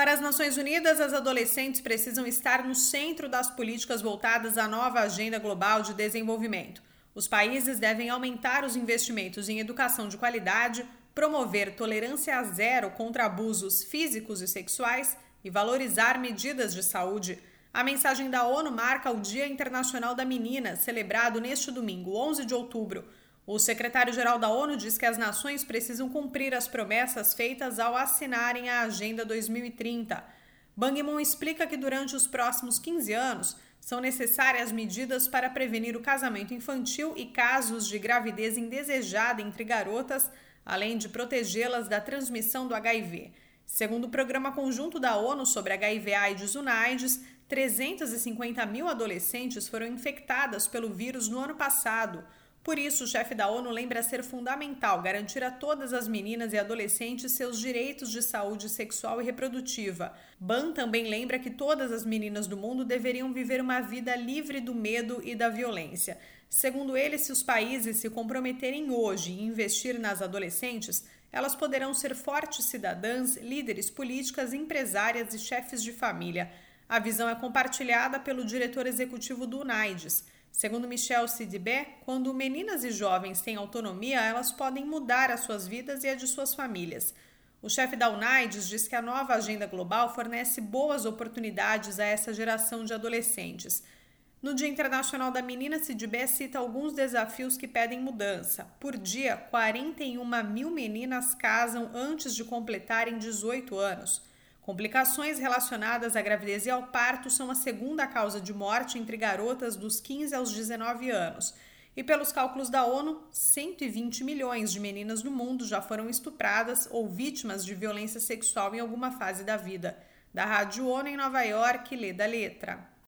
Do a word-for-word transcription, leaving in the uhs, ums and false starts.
Para as Nações Unidas, as adolescentes precisam estar no centro das políticas voltadas à nova Agenda Global de Desenvolvimento. Os países devem aumentar os investimentos em educação de qualidade, promover tolerância zero contra abusos físicos e sexuais e valorizar medidas de saúde. A mensagem da ONU marca o Dia Internacional da Menina, celebrado neste domingo, onze de outubro. O secretário-geral da ONU diz que as nações precisam cumprir as promessas feitas ao assinarem a Agenda dois mil e trinta. Ban Ki-moon explica que durante os próximos quinze anos são necessárias medidas para prevenir o casamento infantil e casos de gravidez indesejada entre garotas, além de protegê-las da transmissão do H I V. Segundo o Programa Conjunto da ONU sobre H I V/AIDS UNAIDS, trezentas e cinquenta mil adolescentes foram infectadas pelo vírus no ano passado. Por isso, o chefe da ONU lembra ser fundamental garantir a todas as meninas e adolescentes seus direitos de saúde sexual e reprodutiva. Ban também lembra que todas as meninas do mundo deveriam viver uma vida livre do medo e da violência. Segundo ele, se os países se comprometerem hoje em investir nas adolescentes, elas poderão ser fortes cidadãs, líderes políticas, empresárias e chefes de família. A visão é compartilhada pelo diretor executivo do UNAIDS. Segundo Michel Sidibé, quando meninas e jovens têm autonomia, elas podem mudar as suas vidas e a de suas famílias. O chefe da UNAIDS diz que a nova agenda global fornece boas oportunidades a essa geração de adolescentes. No Dia Internacional da Menina, Sidibé cita alguns desafios que pedem mudança. Por dia, quarenta e uma mil meninas casam antes de completarem dezoito anos. Complicações relacionadas à gravidez e ao parto são a segunda causa de morte entre garotas dos quinze aos dezenove anos. E pelos cálculos da ONU, cento e vinte milhões de meninas no mundo já foram estupradas ou vítimas de violência sexual em alguma fase da vida. Da Rádio ONU em Nova York, Leda Letra.